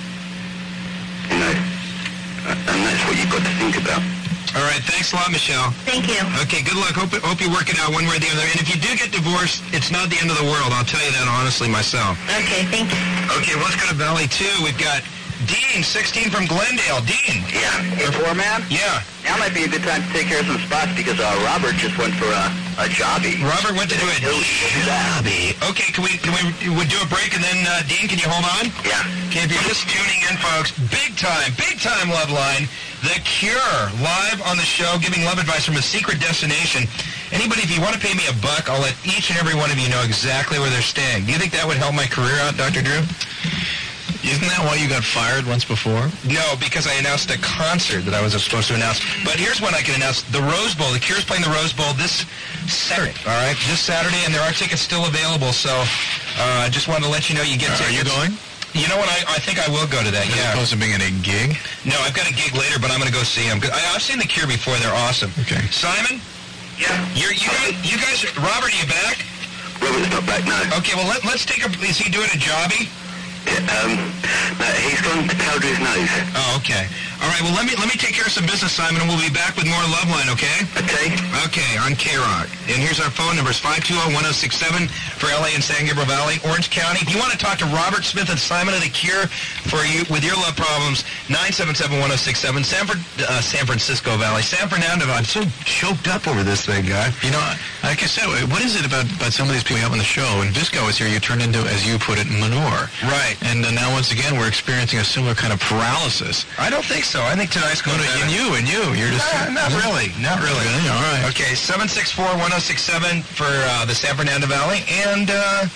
and that's what you've got to think about. All right, thanks a lot, Michelle. Thank you. Okay, good luck. Hope you work it out one way or the other. And if you do get divorced, it's not the end of the world. I'll tell you that honestly myself. Okay, thank you. Okay, let's go to Valley 2. We've got Dean, 16 from Glendale. Dean. Yeah. Hey, foreman? Yeah. Now might be a good time to take care of some spots because Robert just went for a jobby. Robert went to do a jobby. Okay, can we do a break and then, Dean, can you hold on? Yeah. Okay, if you're just tuning in, folks, big time love line. The Cure, live on the show, giving love advice from a secret destination. Anybody, if you want to pay me $1, I'll let each and every one of you know exactly where they're staying. Do you think that would help my career out, Dr. Drew? Isn't that why you got fired once before? No, because I announced a concert that I was supposed to announce. But here's what I can announce. The Rose Bowl. The Cure's playing the Rose Bowl this Saturday, all right? This Saturday, and there are tickets still available. So I just wanted to let you know you get tickets. Are you going? You know what? I think I will go to that, yeah. As opposed to being at a gig? No, I've got a gig later, but I'm going to go see them. I've seen The Cure before. They're awesome. Okay. Simon? Yeah? You guys, Robert, are you back? Robert's not back, no. Okay, well, let's take is he doing a jobby? No, he's gone to powder his nose. Oh, okay. All right, well, let me take care of some business, Simon, and we'll be back with more Love Line, okay? Okay. Okay, on K-Rock. And here's our phone numbers, 520-1067 for L.A. and San Gabriel Valley, Orange County. If you want to talk to Robert Smith and Simon of the Cure with your love problems, 977-1067, San Francisco Valley. San Fernando, I'm so choked up over this thing, guy. You know, like I said, what is it about some of these people we have on the show? When Visco was here, you turned into, as you put it, manure. Right. And now, once again, we're experiencing a similar kind of paralysis. I don't think so. I think tonight's going to be... And you. You're just... Not really. Okay, all right. Okay, 764-1067 for the San Fernando Valley. And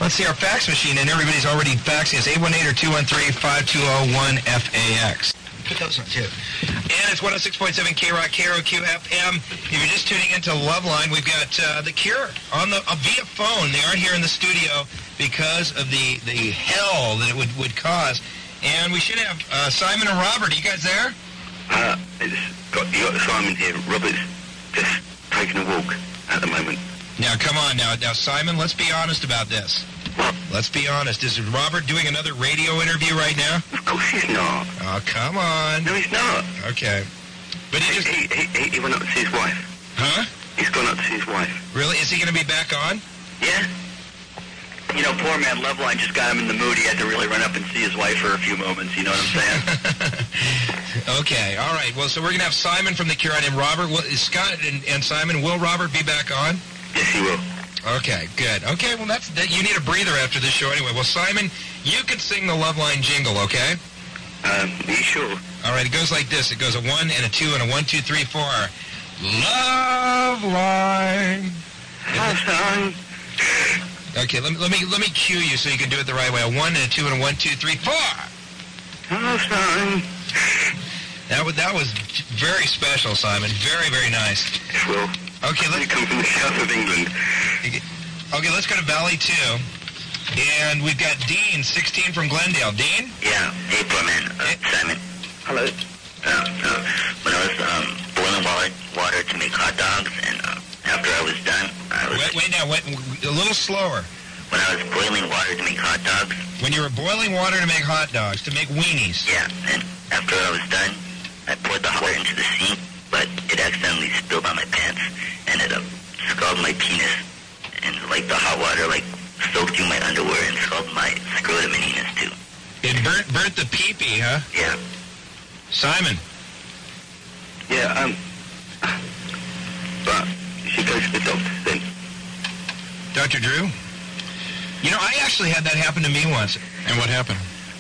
Let's see our fax machine, and everybody's already faxing us. 818 or 213-5201-FAX. Put those on, too. And it's 106.7 K-Rock, KROQ FM. If you're just tuning into Loveline, we've got The Cure on the via phone. They aren't here in the studio because of the hell that it would cause. And we should have Simon and Robert. Are you guys there? You got Simon here. Robert's just taking a walk at the moment. Now, come on. Now, Simon, let's be honest about this. What? Let's be honest. Is Robert doing another radio interview right now? Of course he's not. Oh, come on. No, he's not. Okay. But he went up to see his wife. Huh? He's gone up to see his wife. Really? Is he going to be back on? Yeah. You know, poor man, Loveline just got him in the mood. He had to really run up and see his wife for a few moments. You know what I'm saying? Okay. All right. Well, so we're going to have Simon from The Cure on, and Robert. Scott and Simon, will Robert be back on? Yes, he will. Okay, good. Okay, well, you need a breather after this show anyway. Well, Simon, you could sing the Loveline jingle, okay? Are you sure? All right, it goes like this. It goes a 1 and a 2 and a 1, 2, 3, 4. Loveline. Loveline. Okay, let me cue you so you can do it the right way. A 1 and a 2 and a 1, 2, 3, 4. Loveline. That was very special, Simon. Very, very nice. Yes, Will. Okay, You come from the south of England. Okay, let's go to Valley 2. And we've got Dean, 16 from Glendale. Dean? Yeah. Hey, poor man. Simon. Hello. When I was boiling water to make hot dogs, and after I was done, Wait, a little slower. When I was boiling water to make hot dogs. When you were boiling water to make hot dogs, to make weenies. Yeah, and after I was done, I poured the hot water into the sink, but it accidentally spilled on my pants, and it scalded my penis, and like the hot water soaked through my underwear and scalded my scrotum and anus too. It burnt the pee-pee, huh? Yeah. Simon. Yeah, but you should go to the doctor then. Dr. Drew? You know, I actually had that happen to me once. And what happened?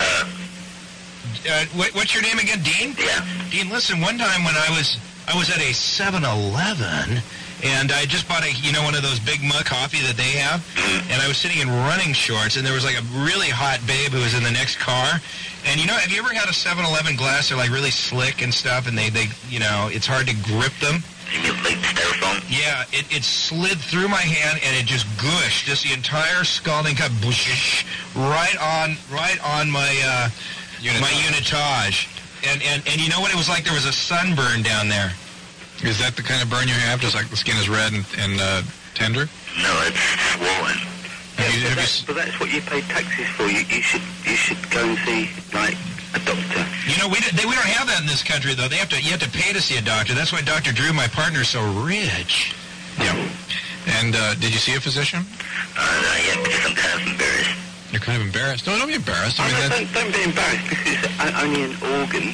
What's your name again, Dean? Yeah. Dean, listen, one time when I was at a 7-Eleven, and I just bought one of those big mug coffee that they have, and I was sitting in running shorts, and there was like a really hot babe who was in the next car. And have you ever had a 7-Eleven glass? They're like really slick and stuff, and they it's hard to grip them. You mean like styrofoam? Yeah, it slid through my hand, and it just gushed, just the entire scalding cup, right on my unitage. And you know what? It was like there was a sunburn down there. Is that the kind of burn you have? Just like the skin is red and tender? No, it's swollen. But that's what you pay taxes for. You should go and see like a doctor. We don't have that in this country though. You have to pay to see a doctor. That's why Dr. Drew, my partner, is so rich. Yeah. And did you see a physician? Not yet, because I'm kind of embarrassed. You're kind of embarrassed. No, don't be embarrassed. Don't be embarrassed because it's only an organ.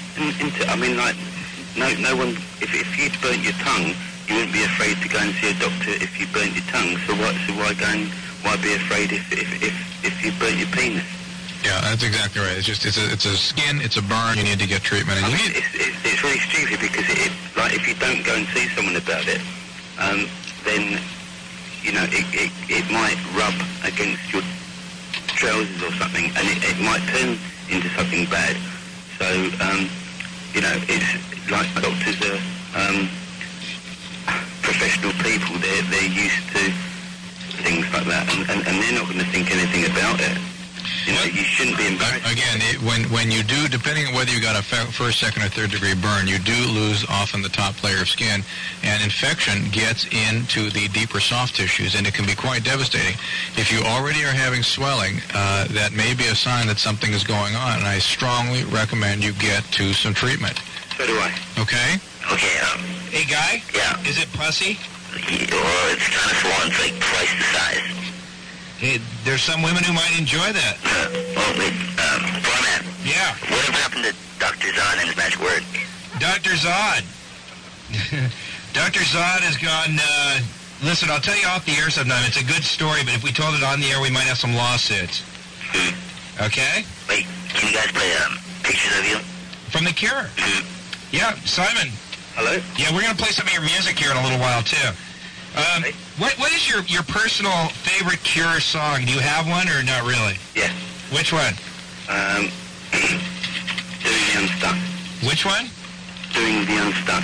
No one. If you'd burnt your tongue, you wouldn't be afraid to go and see a doctor if you burnt your tongue. So why go and why be afraid if you burnt your penis? Yeah, that's exactly right. It's just it's a skin, it's a burn. You need to get treatment. And it's really stupid because if you don't go and see someone about it, then it might rub against your trousers or something, and it might turn into something bad. So it's like doctors are professional people. They're used to things like that, and they're not going to think anything about it. You shouldn't be embarrassed. Again, when you do, depending on whether you got a first, second, or third degree burn, you do lose often the top layer of skin, and infection gets into the deeper soft tissues, and it can be quite devastating. If you already are having swelling, that may be a sign that something is going on, and I strongly recommend you get to some treatment. So do I. Okay? Okay, Hey, Guy? Yeah. Is it pussy? Well, it's kind of swollen. It's like twice the size. Hey, there's some women who might enjoy that. Poor man. Yeah. Whatever happened to Dr. Zod and his magic word? Dr. Zod. Dr. Zod has gone, listen, I'll tell you off the air sometime. It's a good story, but if we told it on the air, we might have some lawsuits. Okay? Wait, can you guys play pictures of you? From The Cure. Yeah, Simon. Hello? Yeah, we're going to play some of your music here in a little while, too. What is your personal favorite Cure song? Do you have one or not really? Yes. Which one? Doing the Unstuck. Which one? Doing the Unstuck.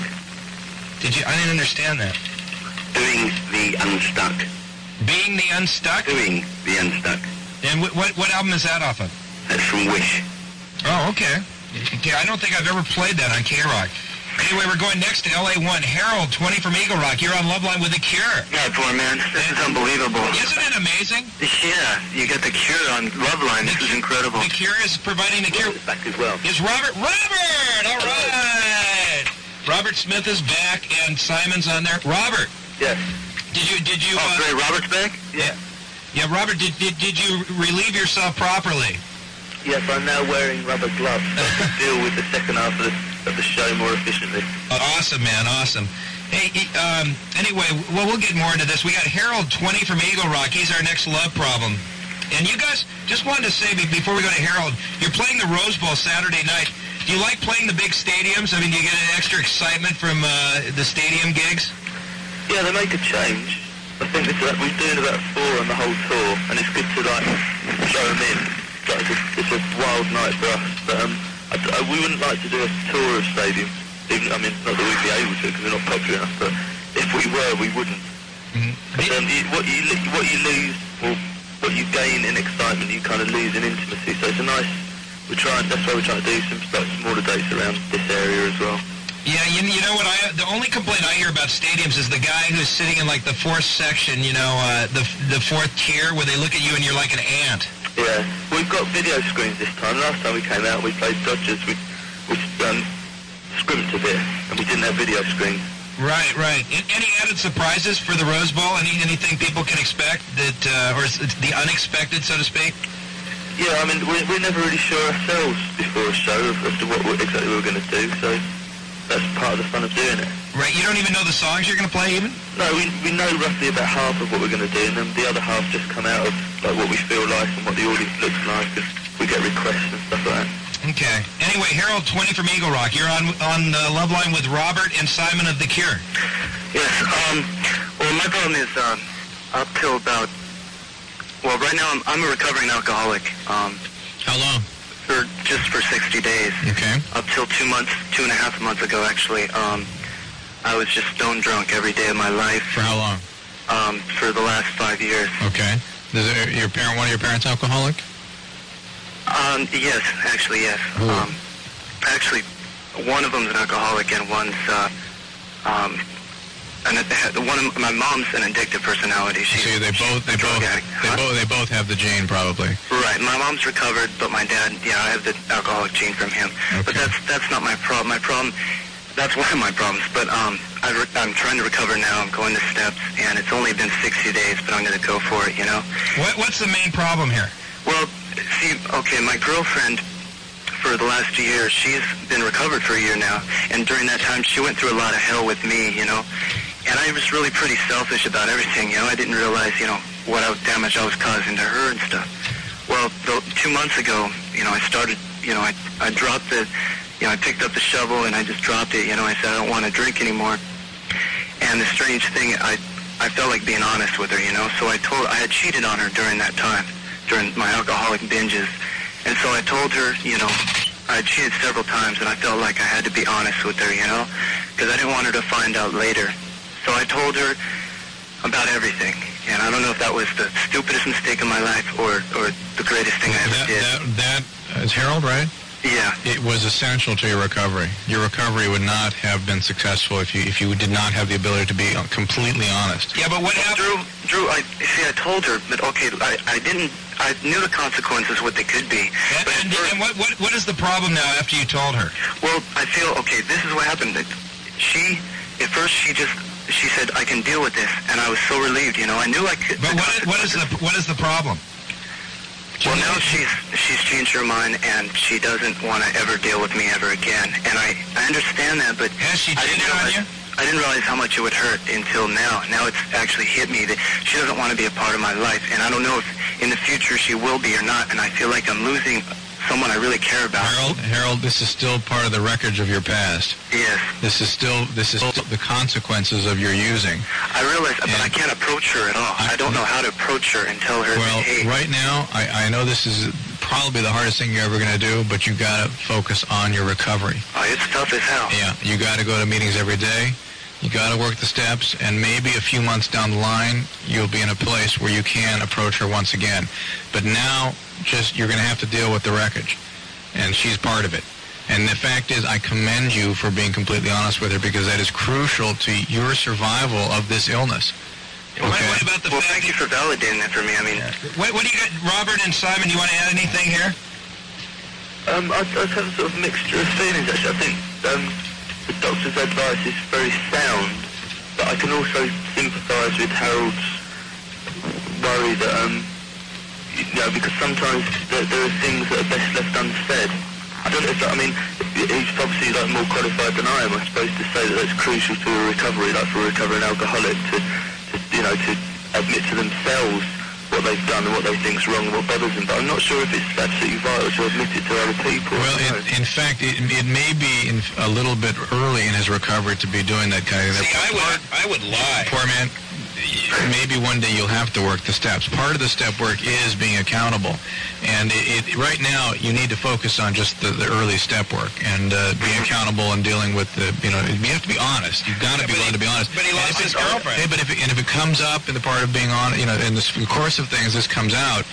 I didn't understand that. Doing the Unstuck. Being the Unstuck? Doing the Unstuck. And what album is that off of? That's from Wish. Oh, okay. Okay, I don't think I've ever played that on K-Rock. Anyway, we're going next to LA1. Harold, 20 from Eagle Rock. You're on Loveline with The Cure. Yeah, poor man. This is unbelievable. Isn't it amazing? Yeah, you get The Cure on Loveline. This is incredible. The Cure is providing The Cure. Back as well. Is Robert? Robert! All right. Robert Smith is back, and Simon's on there. Robert. Yes. Did you? Oh, great. Robert's back? Yeah. Yeah, Robert. Did you relieve yourself properly? Yes, I'm now wearing rubber gloves to deal with the second half of the show more efficiently. Awesome, man. Awesome. Hey, anyway, well, we'll get more into this. We got Harold, 20 from Eagle Rock. He's our next love problem. And you guys, just wanted to say before we go to Harold, you're playing the Rose Bowl Saturday night. Do you like playing the big stadiums? I mean, do you get an extra excitement from the stadium gigs? Yeah, they make a change. I think we're doing about 4 on the whole tour, and it's good to show them in. It's a wild night for us, but we wouldn't like to do a tour of stadiums. Even, I mean, not that we'd be able to because we're not popular enough, but if we were, we wouldn't. Mm-hmm. What you lose, or what you gain in excitement, you kind of lose in intimacy. So it's a nice. That's why we're trying to do some smaller dates around this area as well. Yeah, you know what? The only complaint I hear about stadiums is the guy who's sitting in like the 4th section, the 4th tier, where they look at you and you're like an ant. Yeah, we've got video screens this time. Last time we came out, we played Dodgers. We scrimped a bit, and we didn't have video screens. Right. Any added surprises for the Rose Bowl? Anything people can expect or the unexpected, so to speak? Yeah, I mean, we're never really sure ourselves before a show as to what exactly we're going to do, so that's part of the fun of doing it. Right, you don't even know the songs you're going to play, even? No, we know roughly about half of what we're going to do, and then the other half just come out of what we feel like and what the audience looks like, and we get requests and stuff like that. Okay. Anyway, Harold, 20 from Eagle Rock. You're on Loveline with Robert and Simon of The Cure. Yes. Well, my problem is up till about. Well, right now I'm a recovering alcoholic. How long? For 60 days. Okay. Up till 2.5 months ago, actually. I was just stone drunk every day of my life. For how long? For the last 5 years. Okay. Is one of your parents alcoholic? Yes, actually, yes. Actually, one of them's an alcoholic, and one's one of my mom's an addictive personality. See, they both have the gene, probably. Right. My mom's recovered, but my dad, I have the alcoholic gene from him. Okay. But that's not my problem. My problem, that's one of my problems. But I'm trying to recover now. I'm going to steps, and it's only been 60 days, but I'm going to go for it. What's the main problem here? Well, see, okay, my girlfriend, for the last year, she's been recovered for a year now, and during that time, she went through a lot of hell with me, and I was really pretty selfish about everything, I didn't realize, what damage I was causing to her and stuff. Well, 2 months ago, I started, I dropped I picked up the shovel and I just dropped it, I said I don't want to drink anymore, and the strange thing, I felt like being honest with her, so I had cheated on her during that time, during my alcoholic binges. And so I told her, I cheated several times, and I felt like I had to be honest with her, because I didn't want her to find out later. So I told her about everything, and I don't know if that was the stupidest mistake in my life or the greatest thing I ever did. That is Harold, right? Yeah. It was essential to your recovery. Your recovery would not have been successful if you did not have the ability to be completely honest. Yeah, but what happened? Drew, I told her, but okay, I knew the consequences, what they could be. And what is the problem now after you told her? Well, I feel, okay, this is what happened. At first she said, I can deal with this, and I was so relieved, I knew I could. But what is the problem? Well, now she's changed her mind, and she doesn't want to ever deal with me ever again. And I understand that, but has she cheated on you? I didn't realize how much it would hurt until now. Now it's actually hit me that she doesn't want to be a part of my life, and I don't know if in the future she will be or not, and I feel like I'm losing someone I really care about. Harold, this is still part of the wreckage of your past. Yes. This is still the consequences of your using. I realize, but I can't approach her at all. I don't know how to approach her and tell her, well, hey. Right now, I know this is probably the hardest thing you're ever going to do, but you got to focus on your recovery. Oh, it's tough as hell. Yeah, you got to go to meetings every day. You got to work the steps, and maybe a few months down the line, you'll be in a place where you can approach her once again. But now, you're going to have to deal with the wreckage, and she's part of it. And the fact is, I commend you for being completely honest with her, because that is crucial to your survival of this illness. Okay. What about the fact? Thank you for validating that for me. I mean, what do you got, Robert and Simon? Do you want to add anything here? I have a sort of mixture of feelings. Actually, I think the doctor's advice is very sound, but I can also sympathise with Harold's worry that because sometimes there are things that are best left unsaid. I don't know if he's obviously more qualified than I am, I suppose, to say that that's crucial to a recovery, like for a recovering alcoholic to admit to themselves what they've done and what they think's wrong and what bothers them. But I'm not sure if it's absolutely vital to admit it to other people. Well, in fact, it may be a little bit early in his recovery to be doing that kind of thing. See, I would lie. Poor man. Maybe one day you'll have to work the steps. Part of the step work is being accountable. And right now, you need to focus on just the early step work and being accountable and dealing with you have to be honest. You've got to be willing to be honest. But he lost his girlfriend. Hey, but if it comes up in the part of being on, in the course of things, this comes out,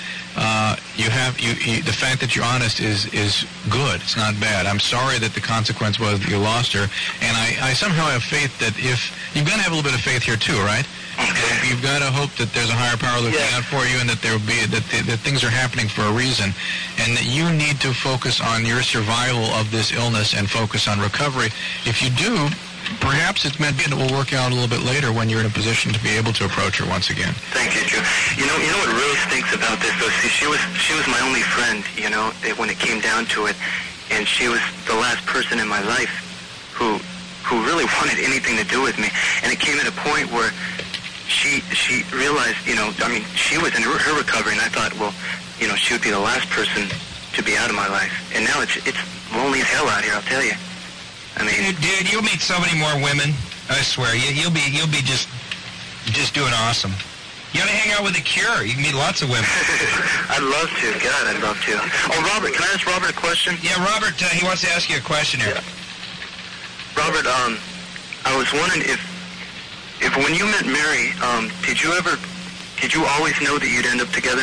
the fact that you're honest is good. It's not bad. I'm sorry that the consequence was that you lost her. And I somehow have faith that if, you've got to have a little bit of faith here too, right? You've got to hope that there's a higher power looking out for you, and that there will be that things are happening for a reason, and that you need to focus on your survival of this illness and focus on recovery. If you do, perhaps it's meant it will work out a little bit later when you're in a position to be able to approach her once again. Thank you, Joe. You know what really stinks about this, though. See, she was my only friend. When it came down to it, and she was the last person in my life who really wanted anything to do with me. And it came at a point where she realized, she was in her recovery, and I thought, well, she would be the last person to be out of my life. And now it's lonely as hell out here, I'll tell you. I mean, dude, you'll meet so many more women. I swear, you'll be just doing awesome. You gotta hang out with The Cure. You can meet lots of women. I'd love to. God, I'd love to. Oh, Robert, can I ask Robert a question? Yeah, Robert, he wants to ask you a question here. Yeah. Robert, I was wondering if when you met Mary, did you always know that you'd end up together?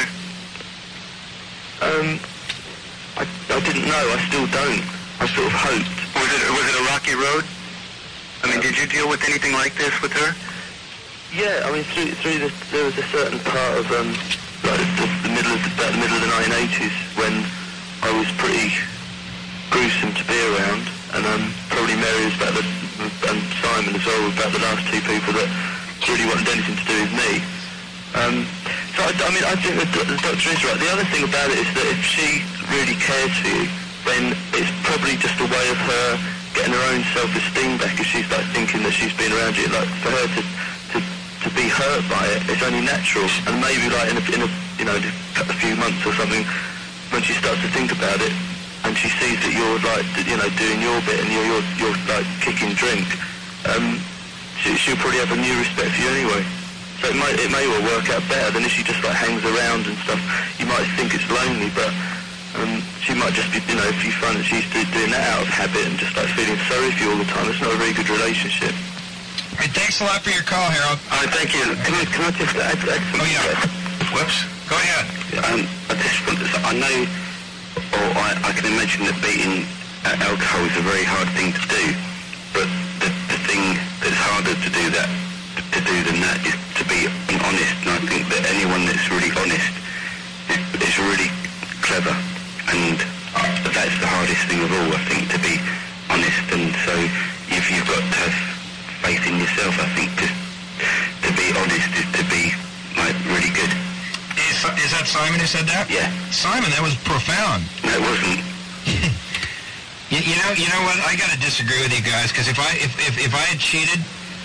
I didn't know. I still don't. I sort of hoped. Was it a rocky road? I mean, did you deal with anything like this with her? Yeah, I mean, there was a certain part of the middle of the 1980s when I was pretty gruesome to be around, and probably Mary was and Simon as well, were about the last two people that really wanted anything to do with me. So I think the doctor is right. The other thing about it is that if she really cares for you, then it's probably just a way of her getting her own self-esteem back. If she's thinking that she's been around you, for her to be hurt by it, it's only natural. And maybe in a few months or something, when she starts to think about it, and she sees that you're doing your bit and you're kicking drink, she'll probably have a new respect for you anyway. So it may well work out better than if she just hangs around and stuff. You might think it's lonely, but she might just be, if you find that she's doing that out of habit and just feeling sorry for you all the time, it's not a very good relationship. All right, thanks a lot for your call, Harold. All right, thank you. Can I just add something? Oh, yeah. Whoops. Go ahead. I just want to say, I know, or I can imagine that beating alcohol is a very hard thing to do, but the thing that's harder to do than that is to be honest, and I think that anyone that's really honest is really clever, and that's the hardest thing of all, I think, to be honest. And so if you've got to have faith in yourself, I think to be honest is to be really good. Is that Simon who said that? Yeah. Simon, that was profound. No, it wasn't. You know what? I got to disagree with you guys, because if I had cheated,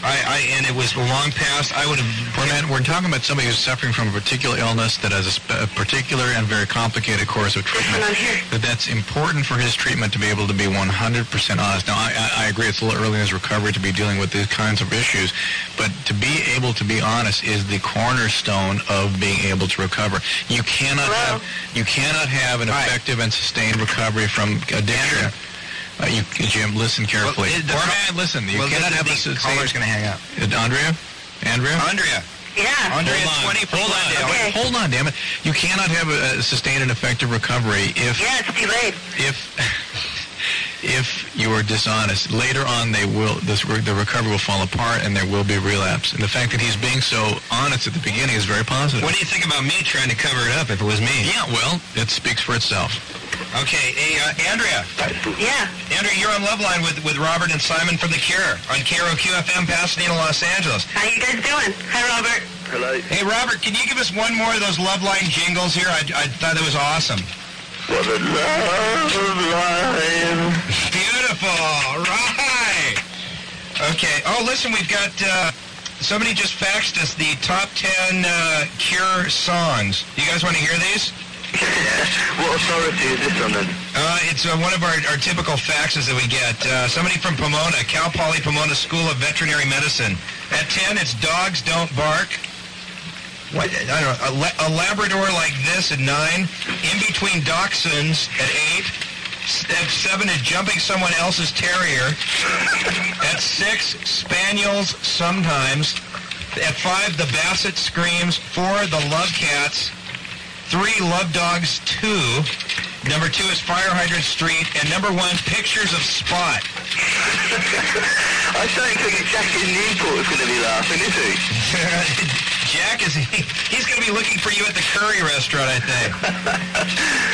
and it was long past, I would have... We're talking about somebody who's suffering from a particular illness that has a particular and very complicated course of treatment. That's important for his treatment to be able to be 100% honest. Now, I agree it's a little early in his recovery to be dealing with these kinds of issues, but to be able to be honest is the cornerstone of being able to recover. You cannot have an effective and sustained recovery from addiction. Jim, listen carefully. Listen. You cannot have a sustained... Caller's going to hang up. Andrea? Yeah. Andrea, Hold on, damn it. You cannot have a sustained and effective recovery if... Yeah, it's delayed. If you are dishonest. Later on, the recovery will fall apart and there will be relapse. And the fact that he's being so honest at the beginning is very positive. What do you think about me trying to cover it up if it was me? Yeah, well, it speaks for itself. Okay, hey, Andrea. Yeah. Andrea, you're on Loveline with Robert and Simon from The Cure on KROQ-FM, Pasadena, Los Angeles. How you guys doing? Hi, Robert. Hello. Hey, Robert, can you give us one more of those Loveline jingles here? I thought that was awesome. For the Loveline. Beautiful. All right. Okay. Oh, listen, we've got... somebody just faxed us the top 10 Cure songs. Do you guys want to hear these? What authority is this on then? It's one of our typical faxes that we get. Somebody from Pomona, Cal Poly Pomona School of Veterinary Medicine. At 10, it's Dogs Don't Bark. What? I don't know. A Labrador Like This at 9. In Between Dachshunds at 8. At 7 is Jumping Someone Else's Terrier. At 6, Spaniels Sometimes. At 5, The Basset Screams. 4, The Love Cats. 3, Love Dogs 2. Number 2 is Fire Hydrant Street. And number 1, Pictures of Spot. I don't think Jack in Newport is going to be laughing, is he? Jack he's going to be looking for you at the curry restaurant, I think.